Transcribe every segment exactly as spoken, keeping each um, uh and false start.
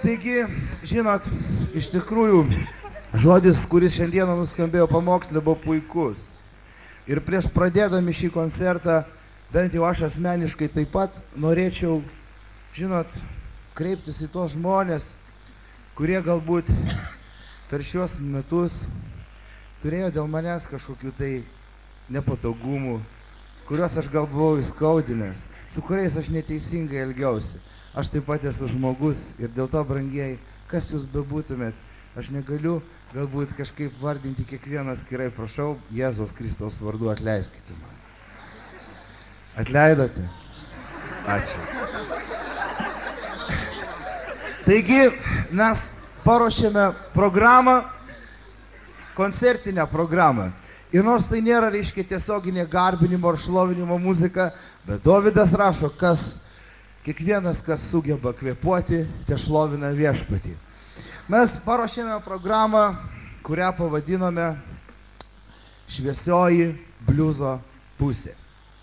Taigi, žinot, iš tikrųjų, žodis, kuris šiandieną nuskambėjo pamokslė, buvo puikus. Ir prieš pradėdami šį koncertą, bent jau aš asmeniškai taip pat norėčiau, žinot, kreiptis į tos žmonės, kurie galbūt per šios metus turėjo dėl manęs kažkokių tai nepatogumų, kuriuos aš gal buvau įskaudinęs, su kuriais aš neteisingai elgiausi. Aš taip pat esu žmogus ir dėl to, brangieji, kas jūs bebūtumėt, aš negaliu galbūt kažkaip vardinti kiekvieną skirai, prašau, Jėzaus Kristaus vardu atleiskite man. Atleidote? Ačiū. Taigi, mes paruošėme programą, koncertinę programą. Ir nors tai nėra, reiškia, tiesioginė garbinimo ar šlovinimo muzika, bet Dovydas rašo, kas, kiekvienas, kas sugeba kvėpuoti, te šlovina viešpatį. Mes paruošėme programą, kurią pavadinome Šviesioji bliuzo pusė.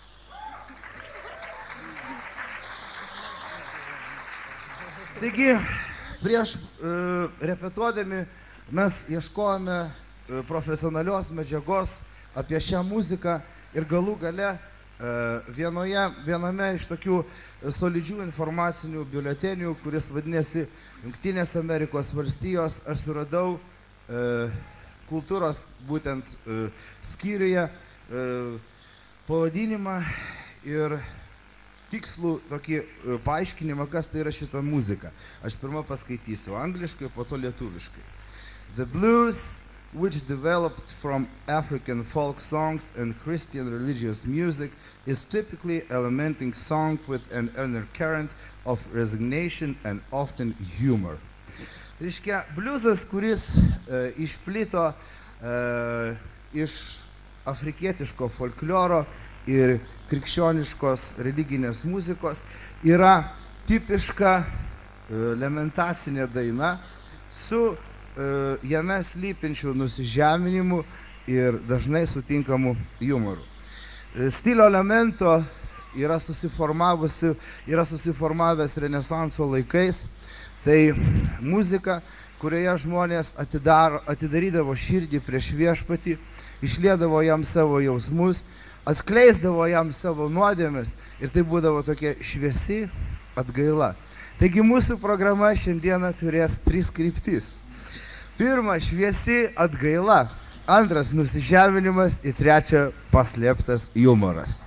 Taigi, prieš uh, repetuodami mes ieškojome profesionalios medžiagos apie šią muziką ir galų gale vienoje, viename iš tokių solidžių informacinių biuletenių, kuris vadinasi Jungtinės Amerikos valstijos, aš suradau kultūros būtent skyriuje pavadinimą ir tikslų tokį paaiškinimą, kas tai yra šita muzika. Aš pirmą paskaitysiu angliškai, po to lietuviškai. The blues, which developed from African folk songs and Christian religious music, is typically a lamenting song with an undercurrent of resignation and often humor. Reiškia, bliuzas, kuris e, išplito e, iš afrikietiško folkloro ir krikščioniškos religinės muzikos, yra tipiška e, lamentacinė daina su jame slypinčių nusižeminimu ir dažnai sutinkamu jumoru. Stilio elemento yra susiformavusi, yra susiformavęs Renesanso laikais. Tai muzika, kurioje žmonės atidaro, atidarydavo širdį prieš viešpatį, išliedavo jam savo jausmus, atskleisdavo jam savo nuodėmes ir tai būdavo tokia šviesi atgaila. Taigi mūsų programa šiandieną turės tris kryptis. Pirma, šviesi atgaila, antras nusižeminimas ir trečia paslėptas jumoras.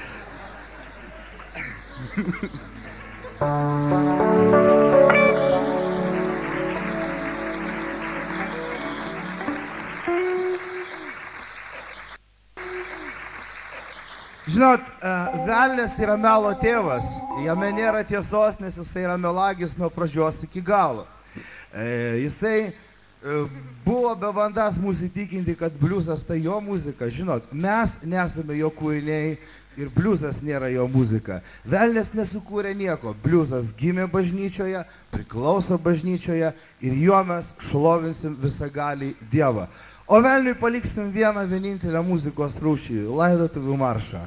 Žinot, velnias yra melo tėvas, jame nėra tiesos, nes jisai yra melagis nuo pradžios iki galo. Jisai buvo be bandas mūsų įtikinti, kad bliuzas tai jo muzika. Žinot, mes nesame jo kūriniai ir bliuzas nėra jo muzika. Velnias nesukūrė nieko. Bliuzas gimė bažnyčioje, priklauso bažnyčioje ir juo mes šlovinsim visagalį Dievą. O velniui paliksim vieną vienintelę muzikos rūšį – laidotuvių maršą.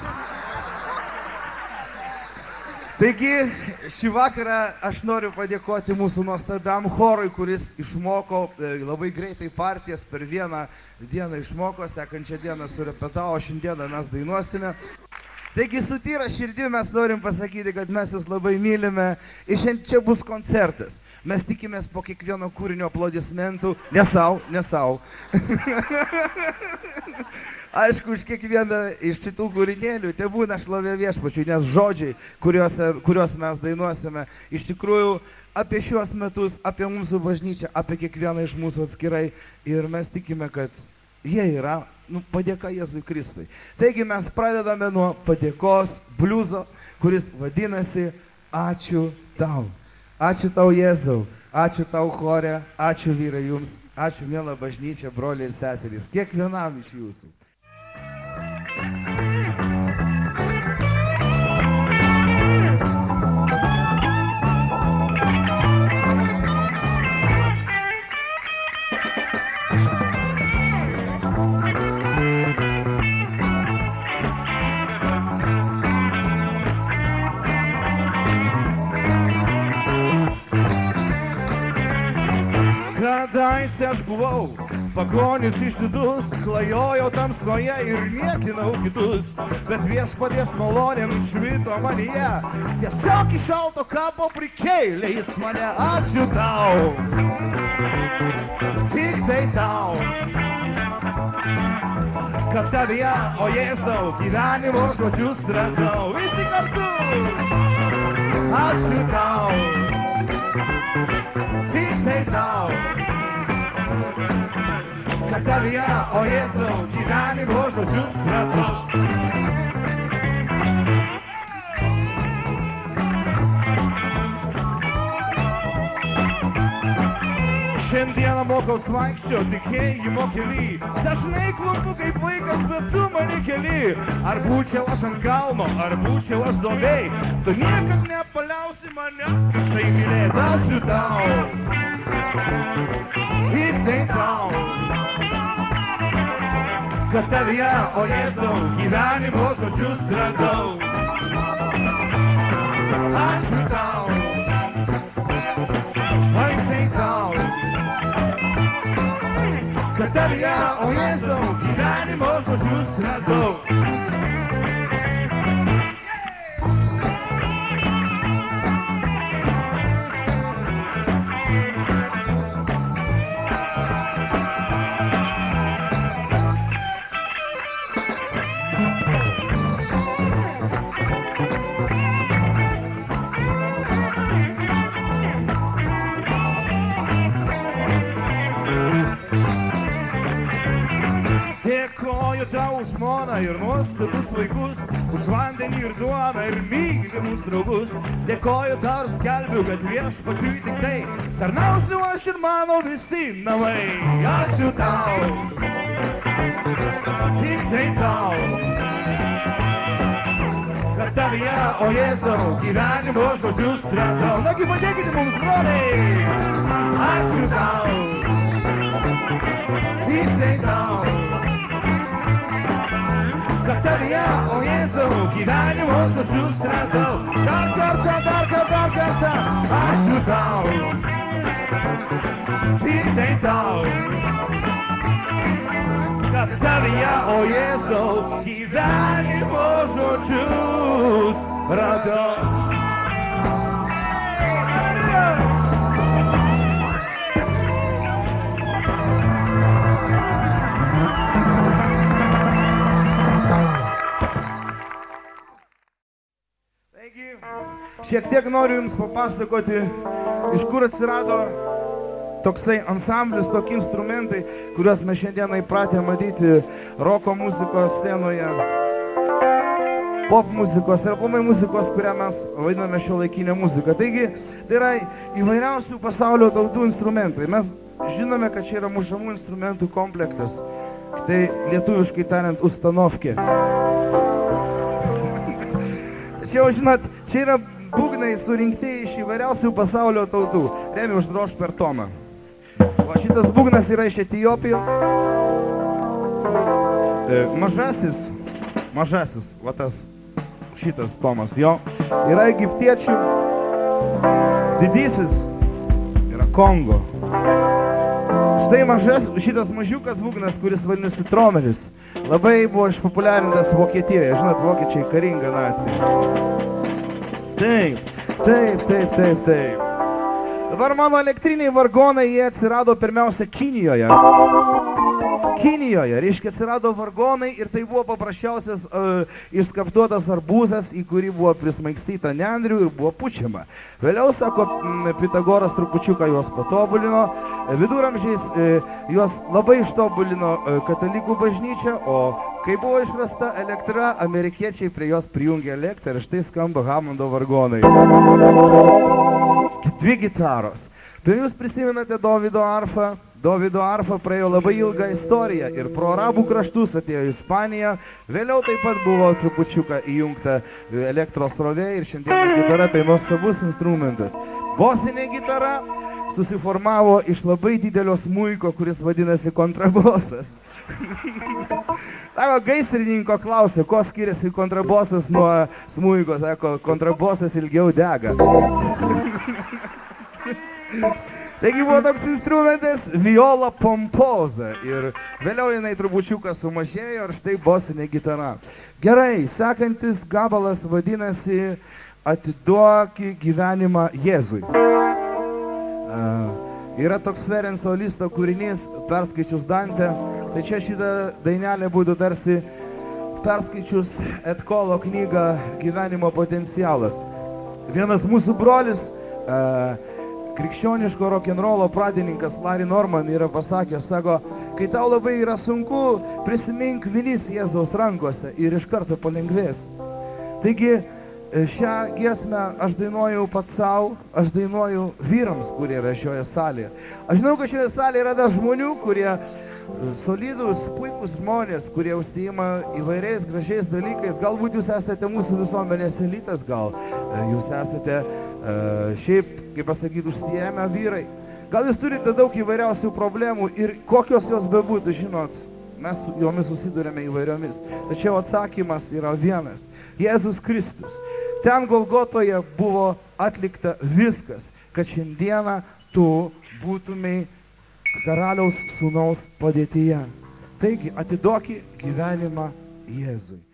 Taigi, šį vakarą aš noriu padėkoti mūsų nuostabiam chorui, kuris išmoko labai greitai partijas, per vieną dieną išmoko, sekančią dieną surepetavo, šiandieną mes dainuosime. Taigi, su tyra širdį mes norim pasakyti, kad mes jūs labai mylime ir šiandien čia bus koncertas. Mes tikimės po kiekvieno kūrinio aplodismentų, ne sau, ne sau. Aišku, už kiekvieną iš šitų kūrinėlių te būna šlovė viešpačiui, nes žodžiai, kuriuos, kuriuos mes dainuosime, iš tikrųjų apie šiuos metus, apie mūsų bažnyčią, apie kiekvieną iš mūsų atskirai. Ir mes tikime, kad jie yra nu, padėka Jėzui Kristui. Taigi mes pradedame nuo padėkos bliuzo, kuris vadinasi Ačiū tau. Ačiū tau, Jėzau. Ačiū tau, chore. Ačiū, vyrai, jums. Ačiū, miela bažnyčia, broliai ir seserys. Kiekvienam iš jūsų. Kadaise aš buvau pagonis išdidus, klajojau tamsoje ir niekinau kitus, bet viešpaties malonė nušvito manyje, tiesiog iš šalto kapo prikėlė jis mane. Ačiū tau, tik tai tau, kad tavyje, o Jėzau, gyvenimo žodžius radau. Visi kartu. Ačiū tau, tik tai tau, kad tavyje, o Jėzau, gyvenimo žodžius radau. Šiandieną mokaus vaikščio tikėjimo kely, dažnai klumpu kaip vaikas, bet tu mane keli. Ar būčiau aš ant kalno, ar būčiau aš duobėj, tu niekad nepaliausi manęs kažtai mylėt. Ačiū tau, tik tai tau, kad tavyje, o Jėzau, gyvenimo žodžius radau. Ačiū tau, tik tai tau, kad tavyje, o Jėzau, gyvenimo žodžius radau. Dėkoju tau už žmoną ir nuostabius vaikus, už vandenį ir duoną ir mylimus draugus. Dėkoju tau ir skelbiu, kad viešpačiui tik tai tarnausiu aš ir mano visi namai. Ačiū tau, tik tai tau, kad tavyje, o Jėzau, gyvenimo žodžius radau. Nagi padėkite mums, broliai. Ačiū tau, tik tai tau, kad tavyje, o Jėzau, gyvenimo žodžius radau. Dar kartą, dar kartą, dar kartą. Ačiū tau, tik tai tau, kad tavyje, o Jėzau, gyvenimo žodžius radau. Šiek tiek noriu jums papasakoti, iš kur atsirado toksai ansamblis, tokie instrumentai, kuriuos mes šiandieną įpratę matyti roko muzikos scenoje, pop muzikos ir aplamai muzikos, kurią mes vadiname šiuolaikinę muziką. Taigi, tai yra įvairiausių pasaulio tautų instrumentai. Mes žinome, kad čia yra mušamų instrumentų komplektas. Tai lietuviškai tariant, ustanovkė. Tačiau, žinot, čia yra būgnai surinkti iš įvairiausių pasaulio tautų. Remi, uždrošk per tomą. Va, šitas būgnas yra iš Etiopijos. E, mažasis, mažasis, va tas, šitas tomas jo, yra egiptiečių. Didysis yra Kongo. Štai mažas, šitas mažiukas būgnas, kuris vadinasi tromeris, labai buvo išpopuliarintas Vokietijoje. Žinot, vokiečiai karinga nacija. Taip, taip, taip, taip, taip. Dabar mano elektriniai vargonai, jie atsirado pirmiausia Kinijoje. Kinijoje, reiškia, atsirado vargonai ir tai buvo paprasčiausias uh, išskaptuotas arbūzas, į kurį buvo prismaigstyta nendrių ir buvo pučiama. Vėliau, sako, Pitagoras trupučiuką juos patobulino, viduramžiais uh, juos labai ištobulino uh, katalikų bažnyčia, o kai buvo išrasta elektra, amerikiečiai prie jos prijungė elektrą ir štai skamba Hammondo vargonai. Dvi gitaros. Tai jūs prisimenate Dovydo arfą? Dovydo arfa praėjo labai ilgą istoriją ir pro arabų kraštus atėjo į Ispaniją. Vėliau taip pat buvo trupučiuką įjungta elektros srovė ir šiandien gitara tai nuostabus instrumentas. Bosinė gitara susiformavo iš labai didelio smuiko, kuris vadinasi kontrabosas. Sako, gaisrininko klausė, ko skiriasi kontrabosas nuo smuiko. Sako, kontrabosas ilgiau dega. Taigi buvo toks instrumentas viola pompoza ir vėliau jinai trupučiuką sumažėjo ir štai bosinė gitara. Gerai, sekantis gabalas vadinasi Atiduok gyvenimą Jėzui. Uh, yra toks Ferenco Listo kūrinys, perskaičius Dantę, tai čia šitą dainelę būtų tarsi perskaičius Etkolo knygą Gyvenimo potencialas. Vienas mūsų brolis, uh, krikščioniško rock'n'rollo pradininkas Larry Norman yra pasakęs, sako, kai tau labai yra sunku, prisimink vinis Jėzaus rankose ir iš karto palengvės. Taigi, šią giesmę aš dainuoju pats savo, aš dainuoju vyrams, kurie yra šioje salėje. Aš žinau, kad šioje salėje yra dar žmonių, kurie solidus, puikus žmonės, kurie užsiima įvairiais gražiais dalykais. Galbūt jūs esate mūsų visuomenės elitas, gal jūs esate uh, šiaip, kaip pasakyti, užsiėmę vyrai. Gal jūs turite daug įvairiausių problemų ir kokios jos bebūtų, žinot, mes su jomis susidurėme įvairiomis. Tačiau atsakymas yra vienas. Jėzus Kristus. Ten Golgotoje buvo atlikta viskas, kad šiandieną tu būtumei karaliaus sūnaus padėtyje. Taigi, atiduoki gyvenimą Jėzui.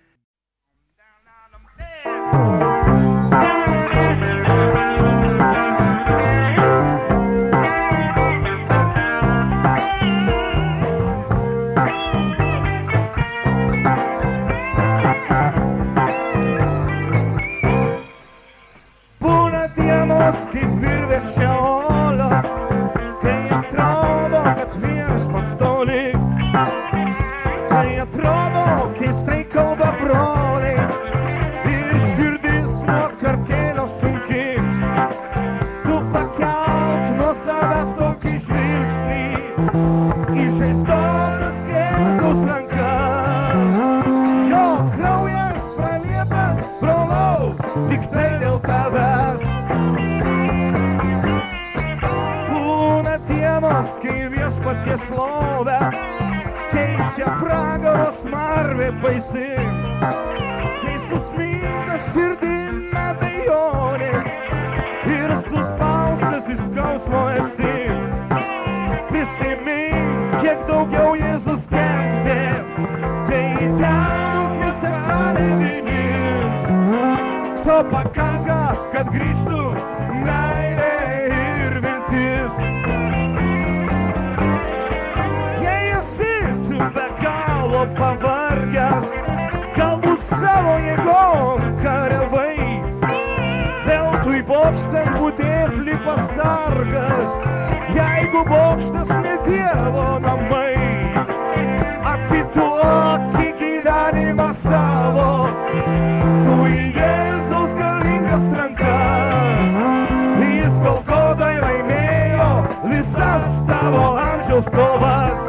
Būna dienos, kaip virvės šeolo, kai atrodo, kad viešpats toli, kai atrodo, keistai kalba broliai ir širdis nuo kartėlio sunki. Tu pakelk nuo savęs tokį žvilgsnį į žaizdotas Jėzaus rankas. Jo kraujas pralietas, brolau, tik tai dėl tavęs. Kai viešpaties šlovę keičia pragaro smarvė baisi, kai susminga širdin abejonės ir suspaustas iš skausmo esi. Prisimink, kiek daugiau Jėzus kentė, kai į delnus nusivalė vinis. To pakanka, kad grįžtų meilė ir viltis. Pavargęs, galbūt savo jėgom kariavai, veltui bokštan būdėklį pasargas, jeigu bokštas ne Dievo namai. Atiduok gyvenimą savo, tu į Jėzaus galingas rankas. Jis Golgotoje laimėjo visas tavo amžiaus kovas.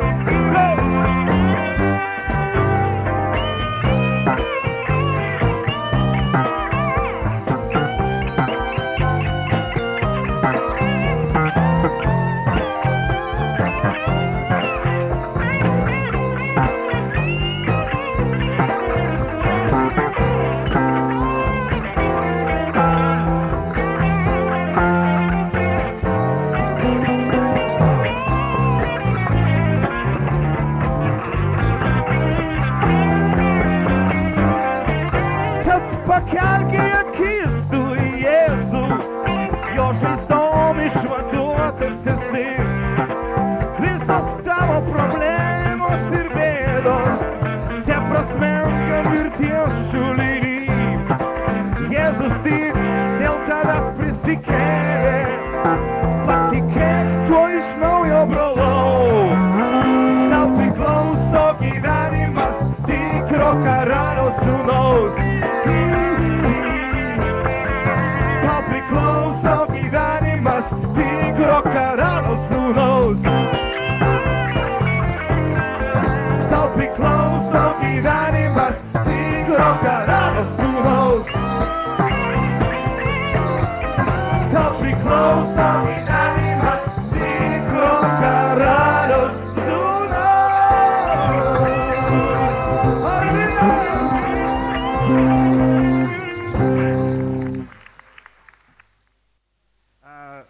Pakelki akis tu į Jėzų, jo žaizdom išvaduotas esi. Visos tavo problemos ir bėdos te prasmenka mirties šulinį. Jėzus tik dėl tavęs prisikėlė, patikėk tuo iš naujo, brolau. Tau priklauso gyvenimas tikro karaliaus sūnaus. Tau priklauso gyvenimas tikro karaliaus sūnaus. Tau priklauso gyvenimas tikro karaliaus sūnaus. Tau priklauso gyvenimas tikro karaliaus sūnaus.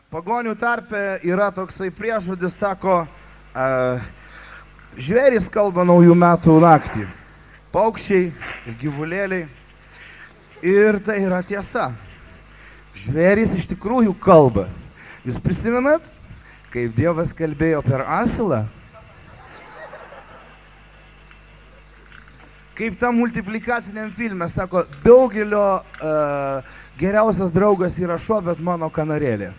Pagonių tarpe yra toksai priežodis, sako, uh, žvėris kalba naujų metų naktį. Paukščiai ir gyvulėliai. Ir tai yra tiesa. Žvėris iš tikrųjų kalba. Jūs prisimenat, kaip Dievas kalbėjo per asilą? Kaip tam multiplikaciniam filme, sako, daugelio uh, geriausias draugas yra šuo, bet mano kanarėlė.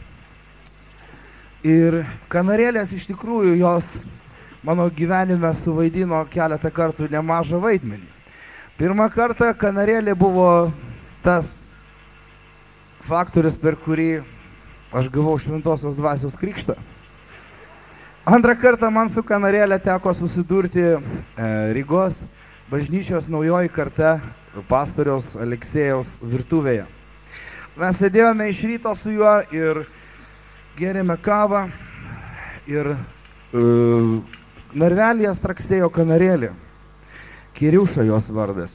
Ir kanarėlės iš tikrųjų jos mano gyvenime suvaidino keletą kartų nemažą vaidmenį. Pirmą kartą kanarėlė buvo tas faktorius, per kurį aš gavau šventosios dvasios krikštą. Antrą kartą man su kanarėlė teko susidurti e, Rygos bažnyčios naujoji karta pastoriaus Aleksėjaus virtuvėje. Mes sėdėjome iš ryto su juo ir gėrėme kavą ir uh, narvelyje straksėjo kanarėlė. Kiriuša jos vardas.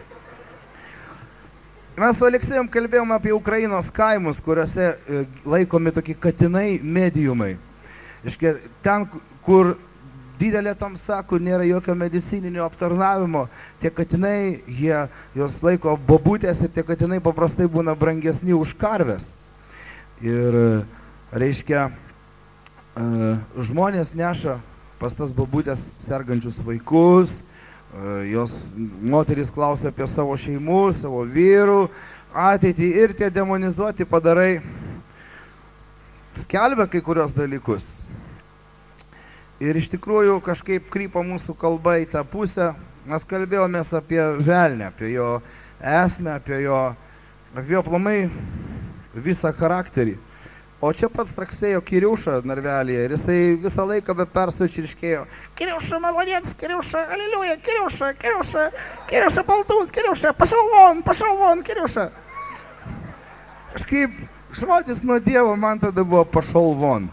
Mes su Aleksėjum kalbėjome apie Ukrainos kaimus, kuriuose uh, laikomi tokie katinai mediumai. Iškia, ten, kur didelė tamsa, kur nėra jokio medicininio aptarnavimo, tie katinai, jie jos laiko bobutės ir tie katinai paprastai būna brangesni už karves. Ir, reiškia, žmonės neša pas tas bobutės sergančius vaikus, jos moterys klausia apie savo šeimų, savo vyrų ateitį ir tie demonizuoti padarai skelbia kai kurios dalykus. Ir iš tikrųjų kažkaip krypo mūsų kalba į tą pusę. Mes kalbėjomės apie velnę, apie jo esmę, apie jo, apie jo aplamai visą charakterį. O čia pats straksėjo Kiriuša narvelėje ir jisai visą laiką be perstojo čirškėjo. Kiriuša, malodėts, Kiriuša, aleliuja, Kiriuša, Kiriuša, Kiriuša, paltūt, Kiriuša, pašal von, pašal von, Kiriuša. Kažkaip žodis nuo Dievo man tada buvo pašal von.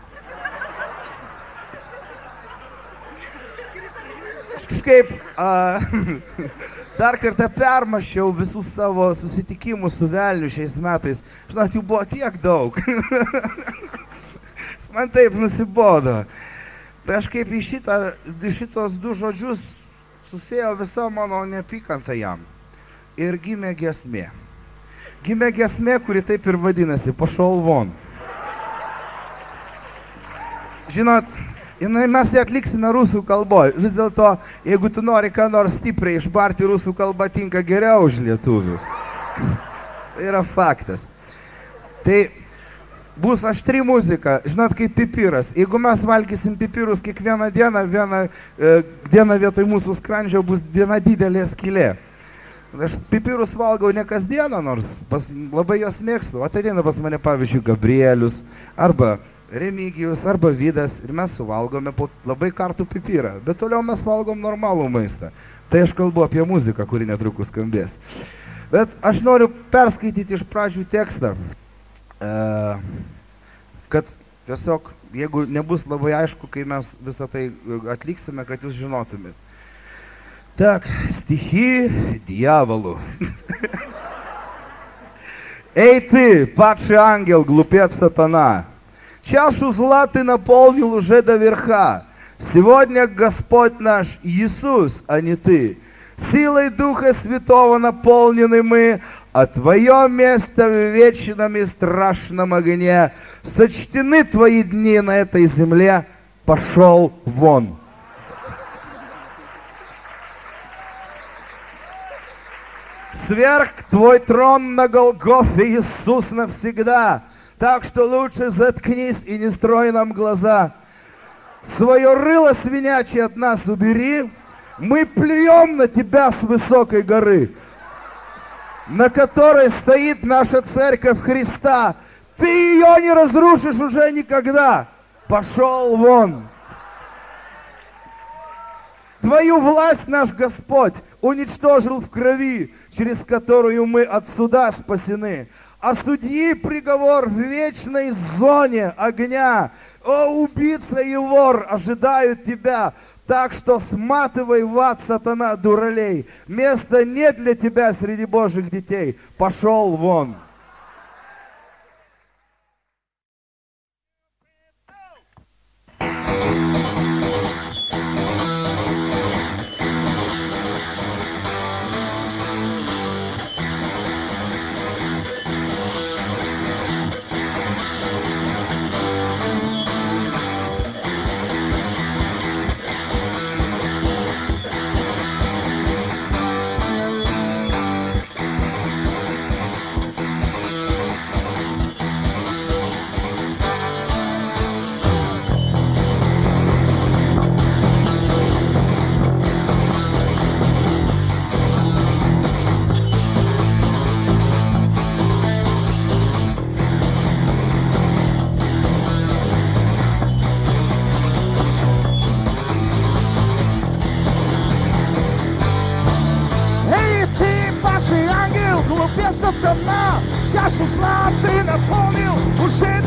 Kažkaip a, dar kartą permašiau visus savo susitikimus su velniu šiais metais. Žinot, jų buvo tiek daug. Man taip nusibodo. Tai aš kaip į, šitą, į šitos du žodžius susėjo visa mano neapykanta jam. Ir gimė giesmė. Gimė giesmė, kuri taip ir vadinasi, pašal von. Žinot, jinai mes ją atliksime rusų kalboje. Vis dėlto, jeigu tu nori ką nors stipriai išbarti, rusų kalba tinka geriau už lietuvių. Tai yra faktas. Tai bus aštri muzika, žinot, kaip pipiras. Jeigu mes valgysim pipirus kiekvieną dieną, vieną e, dieną vietoj mūsų skrandžio bus viena didelė skylė. Aš pipirus valgau ne kasdieną, nors pas, labai jos mėgstu. Ateina pas mane, pavyzdžiui, Gabrielius arba Remigijus arba Vidas ir mes suvalgome po labai kartų pipirą, bet toliau mes valgom normalų maistą. Tai aš kalbu apie muziką, kuri netrukus skambės. Bet aš noriu perskaityti iš pradžių tekstą, kad tiesiog, jeigu nebus labai aišku, kai mes visą tai atliksime, kad jūs žinotumėt. Так, стихи дьяволу. Эй ты, падший ангел, глупец сатана, чашу зла ты наполнил уже до верха. Сегодня Господь наш Иисус, а не ты. Силой Духа Святого наполнены мы, а твое место в вечном и страшном огне. Сочтены твои дни на этой земле, пошел вон. Сверх твой трон на Голгофе, Иисус, навсегда. Так что лучше заткнись и не строй нам глаза. Свое рыло свинячье от нас убери. Мы плюем на тебя с высокой горы, на которой стоит наша церковь Христа. Ты ее не разрушишь уже никогда. Пошел вон. Твою власть наш Господь уничтожил в крови, через которую мы от суда спасены. А судьи приговор в вечной зоне огня. О, убийца и вор ожидают тебя. Так что сматывай в ад, сатана, дуралей. Места нет для тебя среди Божьих детей. Пошел вон.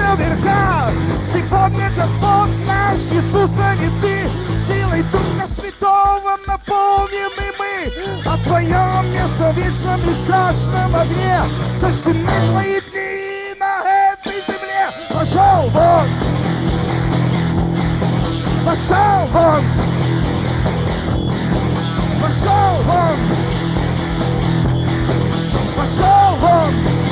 наверха. Сегодня Господь наш Иисус, а не ты. Силой Духа Святого наполним и мы. О Твоем место вечном и страшном огне. Сочтены Твои дни на этой земле. Пошел вон! Пошел вон! Пошел вон! Пошел вон!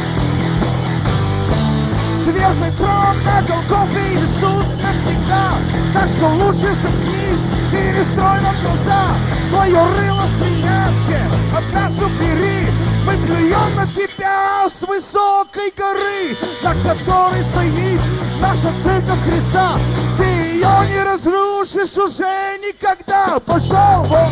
Светлый трон на Голгофе, Иисус навсегда. Так что лучше заткнись и не строй нам глаза. Свое рыло свинячье от нас убери. Мы плюем на тебя с высокой горы, на которой стоит наша церковь Христа. Ты ее не разрушишь уже никогда. Пошел вон!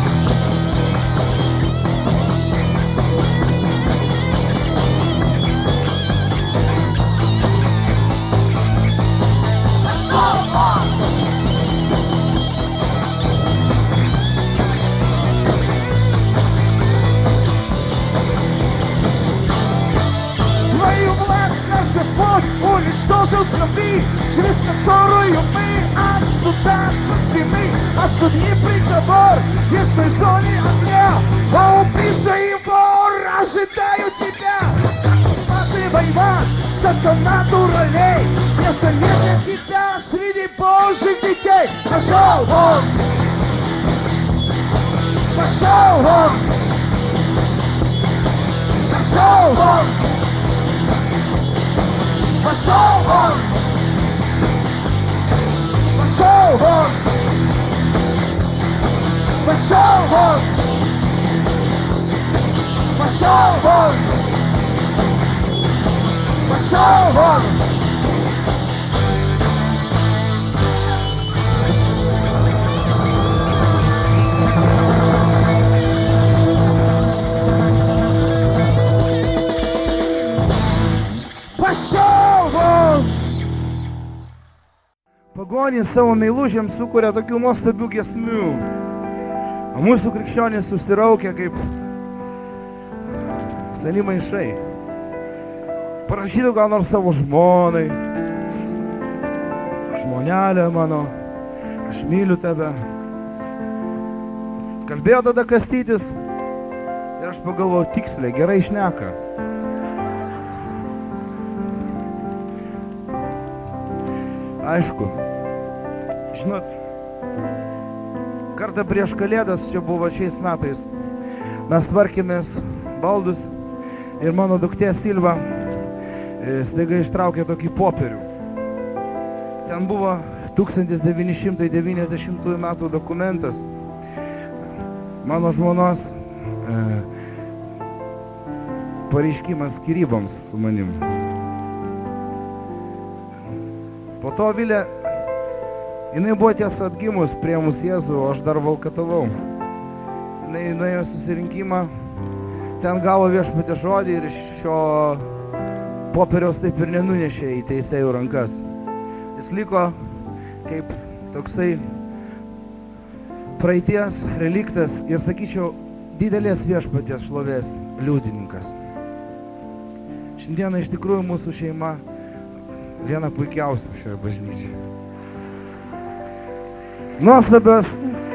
Твою власть наш Господь уничтожил крови, через которую мы от студа спасены. А судьи приговор в вечной зоне огня, а убийца и вор ожидают тебя. Посматривай в ад, сатана дуралей, место нет для тебя среди Божьих детей. Пошел вон! Пошел вон! Пошел вон! Пошел вон! Пошел вон! Пошел вон! Пошел вон! Пошел вон! Пошел вон! Pagoniai savo meilužiam sukuria tokių nuostabių giesmių, o mūsų krikščionys susiraukia kaip seni maišai. Parašytų gal nors savo žmonai: žmonelė mano, aš myliu tave. Kalbėjo tada Kastytis ir aš pagalvojau, tiksliai, gerai šneka. Aišku, žinot, kartą prieš Kalėdas, čia buvo šiais metais, mes tvarkėmės baldus ir mano duktė Silva staiga ištraukė tokį popierių. Ten buvo tūkstantis devyni šimtai devyniasdešimtųjų metų dokumentas, mano žmonos e, pareiškimas skyryboms su manim. Po to Vilė, jinai buvo tiesa atgimus priėmus Jėzų, o aš dar valkatavau. Jinai nuėjo susirinkimą, ten gavo viešpatės žodį ir šio popieriaus taip ir nenunešė į teisėjų rankas. Jis liko kaip toksai praeities reliktas ir, sakyčiau, didelės viešpaties šlovės liudininkas. Šiandieną iš tikrųjų mūsų šeima viena puikiausių šioje bažnyčioje. Nuostabios,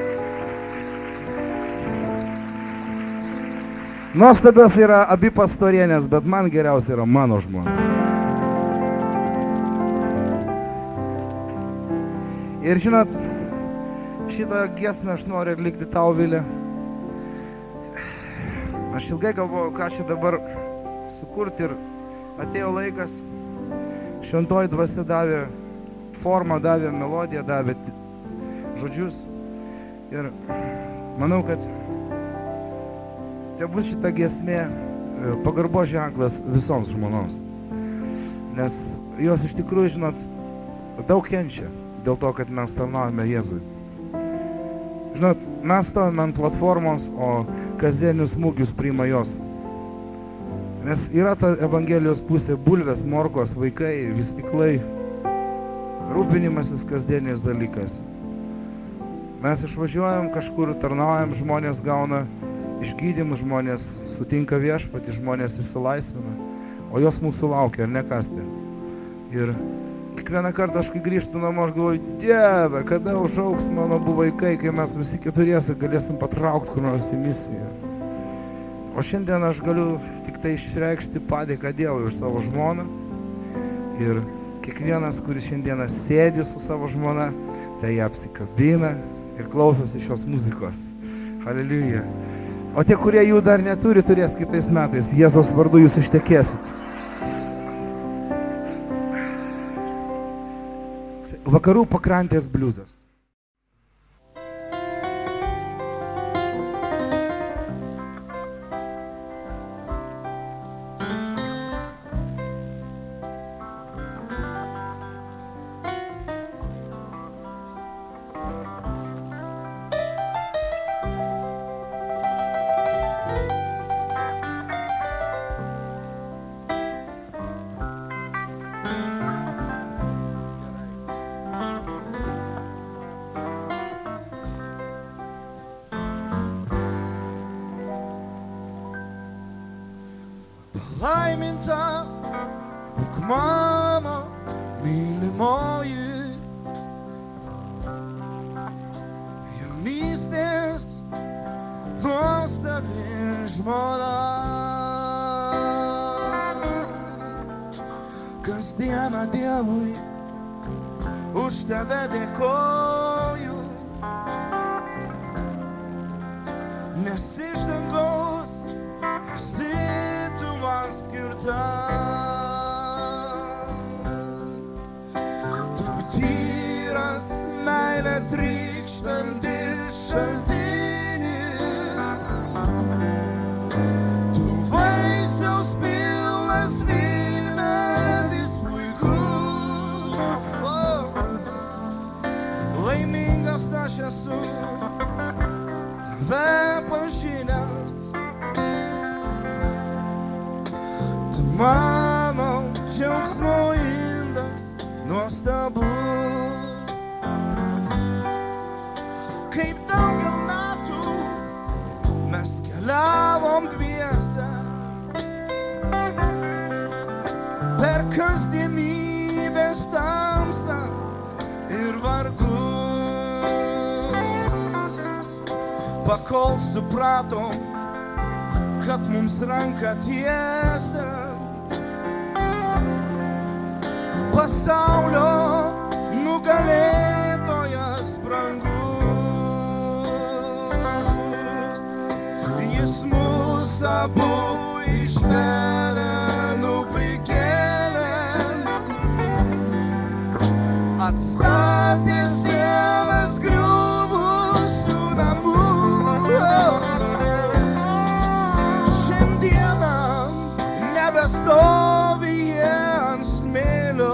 nuostabios yra abi pastorienės, bet man geriausia yra mano žmona. Ir žinot, šitą giesmę aš noriu atlikti tau, Vilė. Aš ilgai galvojau, ką čia dabar sukurti ir atėjo laikas. Šventoji dvasia davė formą, davė melodiją, davė žodžius. Ir manau, kad tai bus šita giesmė pagarbos ženklas visoms žmonoms. Nes jos iš tikrųjų, žinot, daug kenčia dėl to, kad mes tarnaujame Jėzui. Žinot, mes stovime ant platformos, o kasdienius smūgius priima jos. Nes yra ta Evangelijos pusė: bulvės, morkos, vaikai, vystyklai, rūpinimasis kasdieniais dalykas. Mes išvažiuojam kažkur, tarnaujam, žmonės gauna išgydymus, žmonės sutinka viešpatį, žmonės išsilaisvina, o jos mūsų laukia, ar ne, Kastė? Ir kiekvieną kartą aš kai grįžtu namo, aš galvoju, Dieve, kada užaugs mano abu vaikai, kai mes visi keturiese galėsim patraukti kur nors į misiją. O šiandien aš galiu tik tai išreikšti padėką Dievui už savo žmoną. Ir kiekvienas, kuris šiandieną sėdi su savo žmona, tai ją apsikabina ir klausosi šios muzikos. Haleliuja. O tie, kurie jų dar neturi, turės kitais metais. Jėzaus vardu jūs ištekėsit. Vakarų pakrantės bliuzas. Laiminta būk mano mylimoji, jaunystės nuostabi žmona. Kasdieną Dievui už tave dėkoju, nes iš dangaus esi tu man skirta. Tu tyras meilę trykštantis šaltinis, tu vaisiaus pilnas vynmedis puikus. Oh. Laimingas aš esu tave pažinęs, mano džiaugsmo indas nuostabus. Kaip daugel metų mes keliavom dviese per kasdienybės tamsą ir vargus, pakol supratom, kad mums ranką tiesia pasaulio nugalėtojas brangus. Jis mus abu iš pelenų prikėlė, atstatė sielas griuvusių namų. Šiandieną nebestovi jie ant smėlio,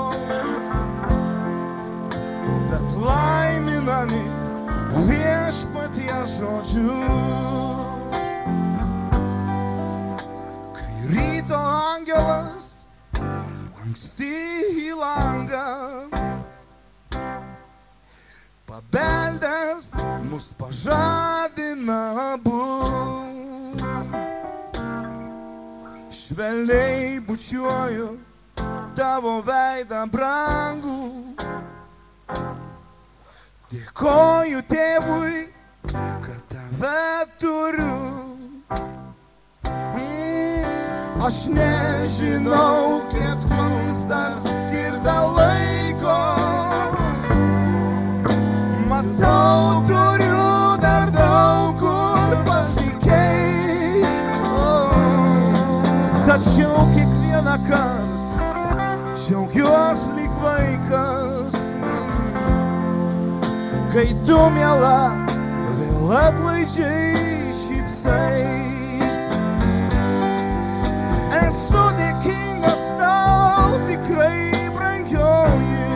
bet laiminami viešpaties žodžiu. Kai ryto angelas anksti į langą pabeldęs mus pažadina abu, švelniai bučiuoju tavo veidą brangų. Dėkoju tėvui, kad tave turiu. Mm, aš nežinau, kiek mums dar skirta laiko. Matau, turiu dar daug kur pasikeis. Oh. Tačiau kiekvieną kartą džiaugiuos lyg vaikas, kai tu miela vėl atlaidžiai šypsais. Esu dėkingas tau tikrai brangioji,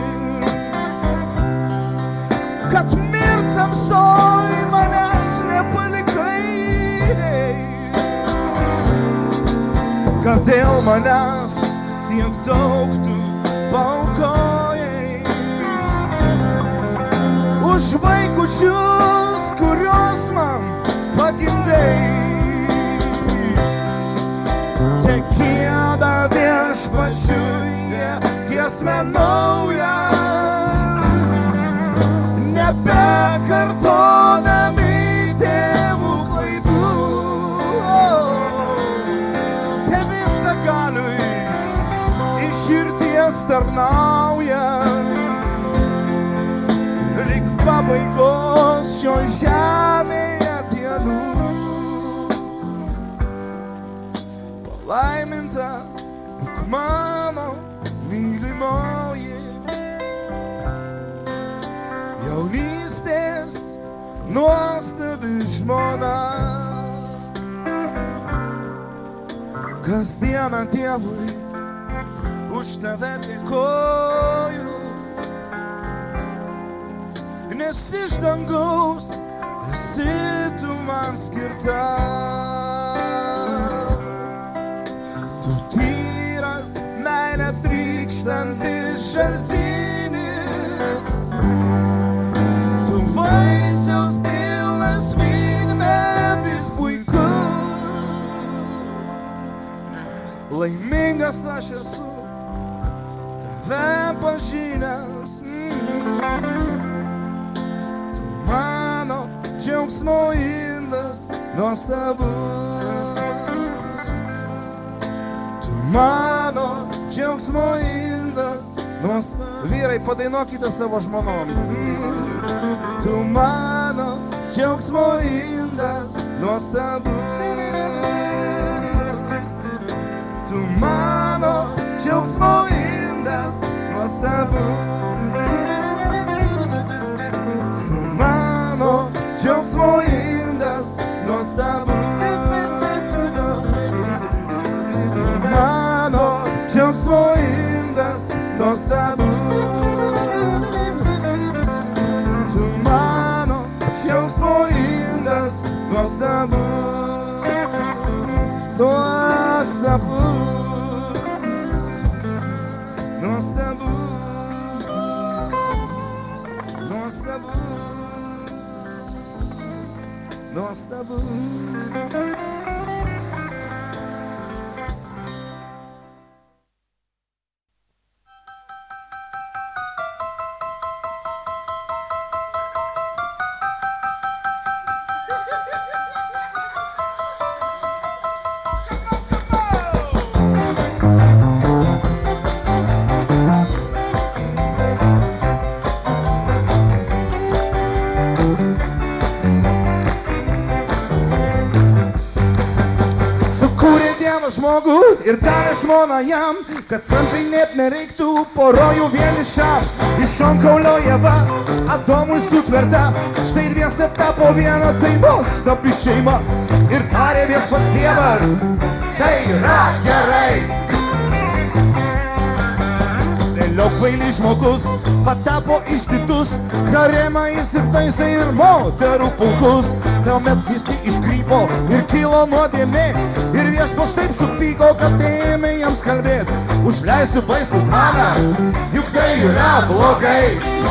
kad mirtamsoj manęs nepalikai, kad dėl manęs tiek daug tu paaukojai. Už vaikučius, kuriuos man pagimdei, te gieda viešpačiui, jie prasme naują, nebekartodami tėvų klaidų. Te visagaliui iš širdies tarnauja, lyg pabaigos šio žemėje dienų. Palaiminta būk mano mylimoji, jaunystės nuostabi žmona. Kasdieną Dievui už tave dėkoju, nes iš dangaus esi tu man skirta. Tu tyras, meilę trykštantis šaltinis, tu vaisiaus pilnas vynmedis puikus. Laimingas aš esu, tave pažinęs. Tu mano džiaugsmo indas nuostabus. Tu mano džiaugsmo indas nuostabus. Vyrai, padainuokite savo žmonoms. Tu mano džiaugsmo indas nuostabus. Tu mano džiaugsmo indas nuostabus. Tu mano džiaugsmo indas nuostabus. Mano džiaugsmo indas nuostabus. Tu mano džiaugsmo indas nuostabus. Nuostabus. Nuostabus. Nuostabus. Nuostabus. Žmogų ir davė žmoną jam, kad prampinėt nereiktų porojų vienišam. Iš šonkaulio Ieva Adomui sutverta, štai ir viens tapo viena, tai nuostabi šeima. Ir tarė viešpats Dievas, tai yra gerai. Vėliau kvailys žmogus patapo išdidus, haremą įsitaisė ir moterų pulkus. Tuomet visi iškrypo ir kilo nuodėmė, ir viešpats taip supyko, kad ėmė jiems kalbėt. Užleisiu baisų planą, juk tai yra blogai.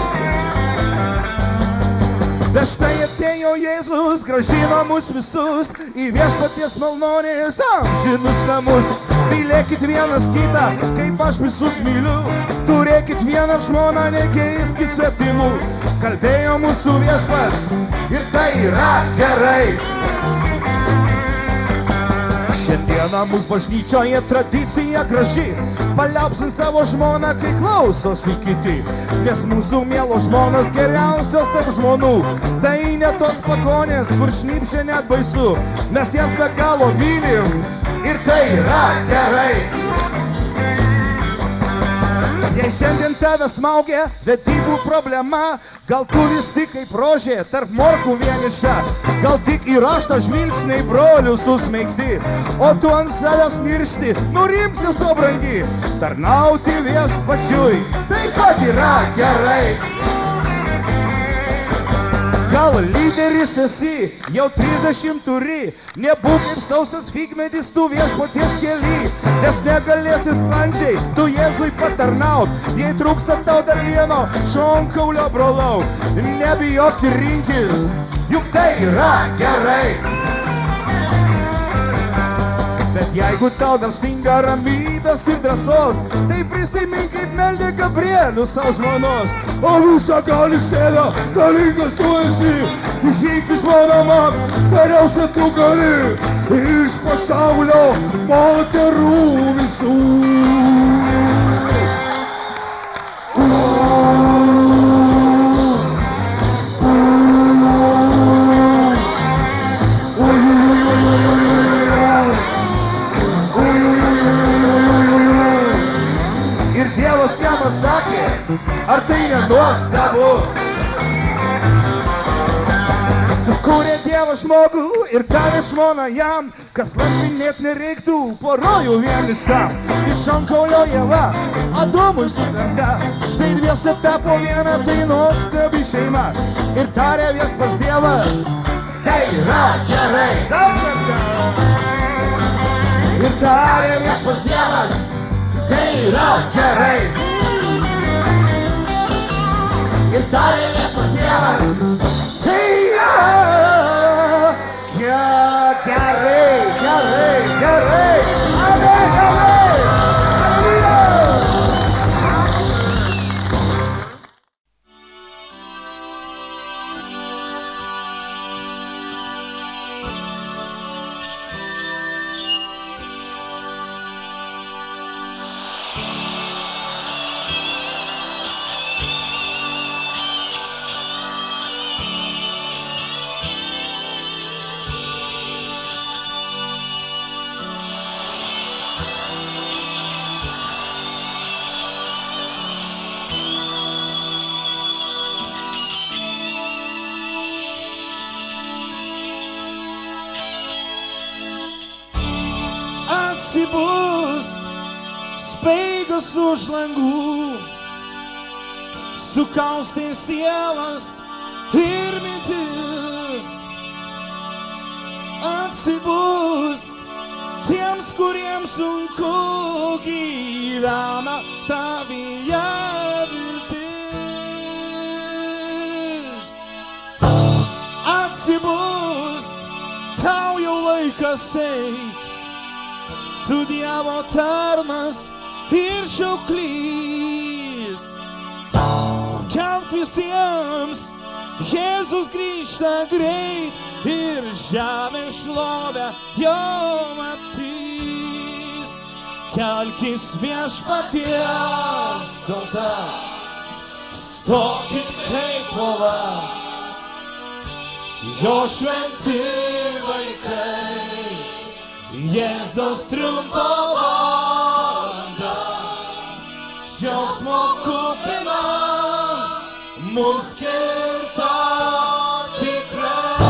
Bet štai atėjo Jėzus, grąžino mus visus į viešpaties malonės amžinus namus. Mylėkit vienas kitą, kaip aš visus myliu. Turėkit vieną žmoną, nekeiskit svetimų. Kalbėjo mūsų viešpats ir tai yra gerai. Šiandieną mūsų bažnyčioje tradicija graži, paliaupsint savo žmoną, kai klausosi kiti. Nes mūsų mielos žmonos geriausios tarp žmonų. Tai ne tos pagonės, kur šnipšė net baisu. Mes jas be galo mylim ir tai yra gerai. Jei šiandien tave smaugia vedybų problema, gal tu vis tik kaip rožė tarp morkų vieniša. Gal tik į raštą žvilgsniai brolių susmeigti, o tu ant savęs miršti, nurimsis to brangi. Tarnauti viešpačiui, tai kad yra gerai. Gal lyderis esi, jau trisdešimt turi, nebūk kaip sausas figmedis tu viešpaties kely. Nes negalėsi sklandžiai tu Jėzui patarnaut, jei trūksta tau dar vieno šonkaulio brolau. Nebijok ir rinkis, juk tai yra gerai. Bet Jeigu tau dar stinga ramybės ir drąsos, tai prisimink, kaip meldė Gabrielius savo žmonos. O visą gali stėlę, galingas tu esi, išeiti žmoną man, geriausia tu gali, iš pasaulio moterų visų. Sakė, ar tai nenuostabu? Sukūrė Dievas žmogų ir davė žmoną jam, kas lampinėt nereiktų porojų vienišam. Iš Ankaulio Ieva, Adomui suverta, štai dviese tapo viena, tai nuostabi šeima. Ir tarė viešpats Dievas, tai yra gerai. Ir tarė viešpats Dievas, tai yra gerai. Ir tarė viešpats Dievas, tai yra gerai, gerai, gerai. Amen, amen. Atsibusk, speigas už langų, sukaustė sielas ir mintis. Atsibusk tiems, kuriems sunku gyvena tavyje viltis. Atsibusk, tau jau laikas eit, tu Dievo tarnas ir šauklys. Skelbk visiems, Jėzus grįžta greit ir žemė šlovę jo matys. Kelkis viešpaties tauta, stokit kaip uola, jo šventi vaikai. Jėzaus triumfo valanda, džiaugsmo kupina, mums skirta tikrai.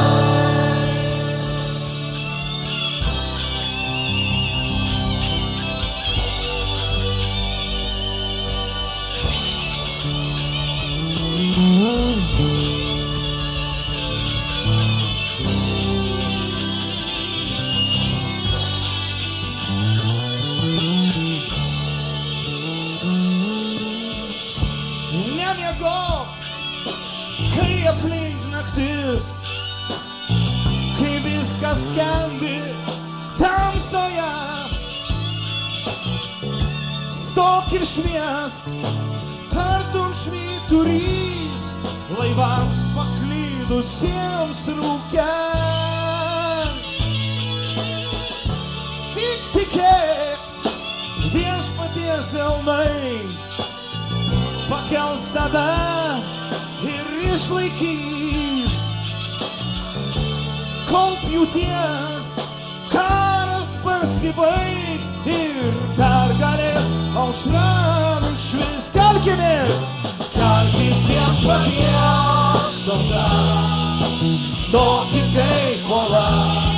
Kai aplink naktis, kai viskas skendi tamsoje, stok ir šviesk, tartum švyturys, laivams paklydusiems rūke. Tik tikėk, viešpaties delnai pakels tave ir išlaikys. Kol pjūties karas pasibaigs ir pergalės aušra nušvis. Kelkimės, kelkis viešpaties tauta, stokit kaip uola,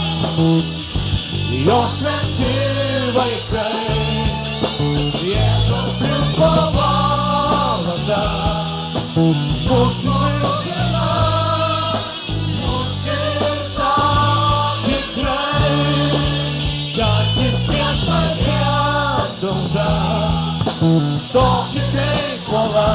jo šventi vaikai. Jėzaus triumfo valanda, bus numiršina, bus skirta tikrai. Kelkis viešpaties tauta, stokit kaip uola,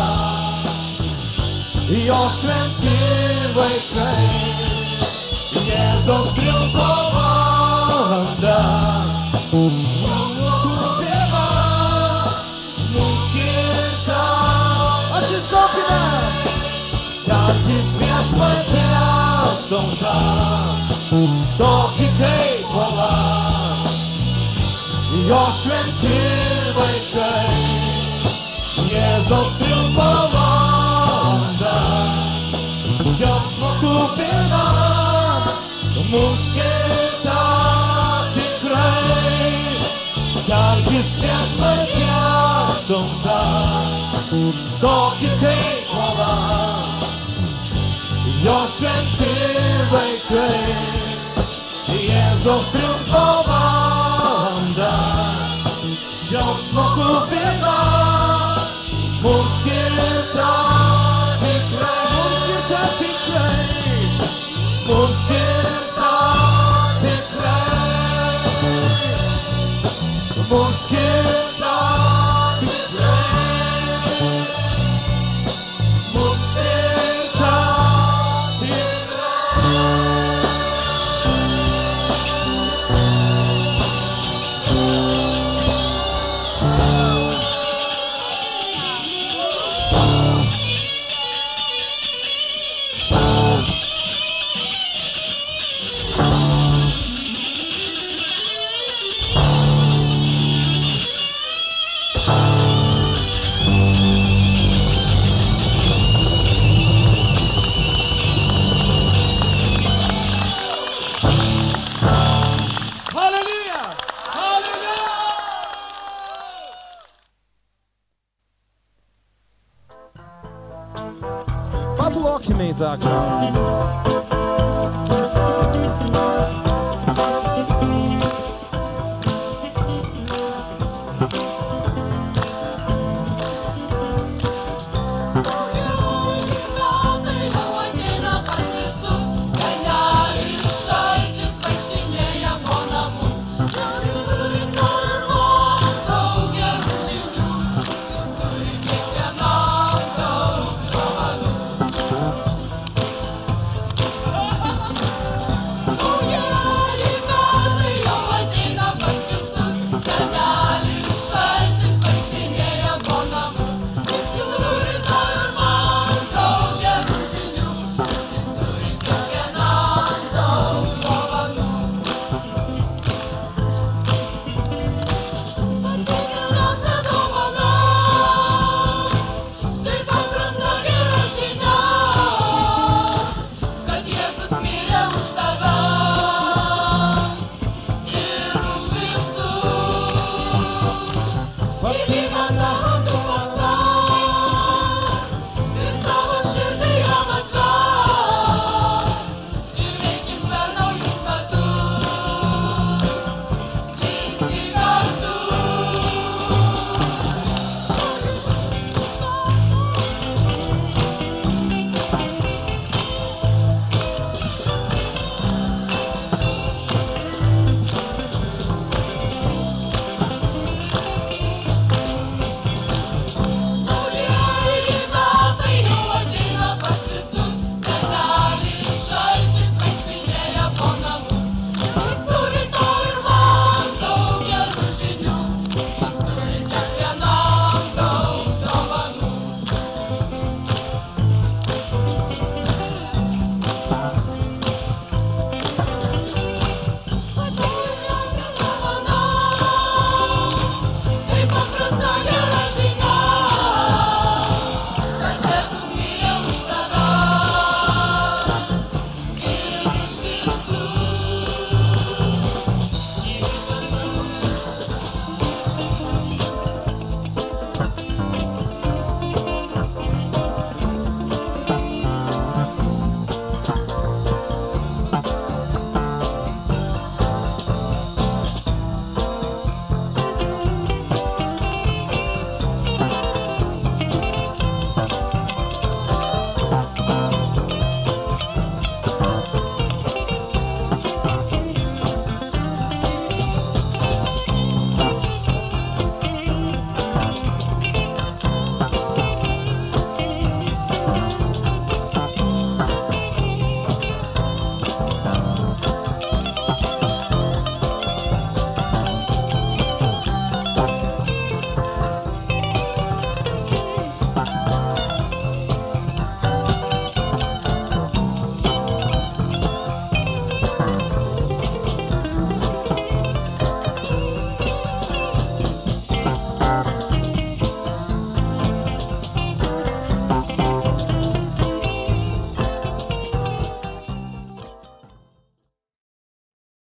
jo šventi vaikai. Jėzaus triumfo valanda, Kelkis viešpaties tauta, stoki kaip uola, jo šventi vaikai, Jėzaus triumfo valanda, džiaugsmo kupina, mums skirta tikrai. Kelkis viešpaties tauta, stoki kaip uola, jo šventi vaikai, Jėzaus triumfo valanda, džiaugsmo kupina, mums skirta tikrai, mums skirta tikrai, mums skirta tikrai, mums skirta tikrai, mums skirta Paplokime į tą akmenį.